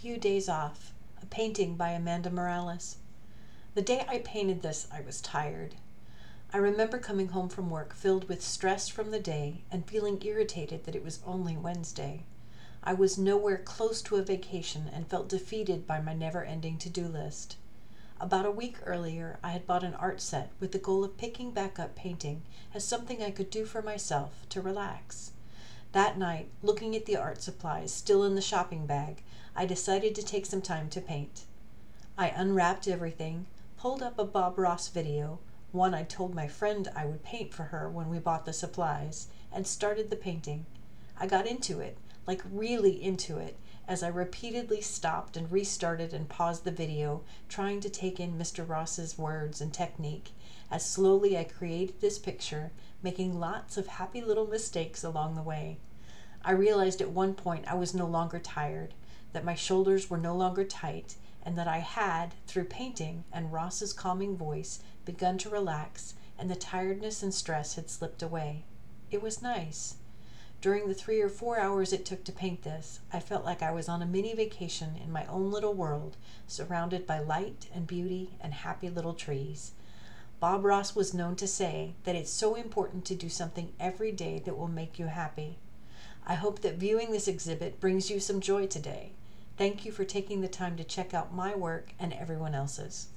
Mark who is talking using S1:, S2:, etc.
S1: few days off, a painting by Amanda Morales. The day I painted this, I was tired. I remember coming home from work filled with stress from the day and feeling irritated that it was only Wednesday. I was nowhere close to a vacation and felt defeated by my never-ending to-do list. About a week earlier, I had bought an art set with the goal of picking back up painting as something I could do for myself to relax. That night, looking at the art supplies still in the shopping bag, I decided to take some time to paint. I unwrapped everything, pulled up a Bob Ross video, one I told my friend I would paint for her when we bought the supplies, and started the painting. I got into it, like really into it, as I repeatedly stopped and restarted and paused the video, trying to take in Mr. Ross's words and technique, as slowly I created this picture, making lots of happy little mistakes along the way. I realized at one point I was no longer tired, that my shoulders were no longer tight, and that I had, through painting and Ross's calming voice, begun to relax, and the tiredness and stress had slipped away. It was nice. During the 3 or 4 hours it took to paint this, I felt like I was on a mini vacation in my own little world, surrounded by light and beauty and happy little trees. Bob Ross was known to say that it's so important to do something every day that will make you happy. I hope that viewing this exhibit brings you some joy today. Thank you for taking the time to check out my work and everyone else's.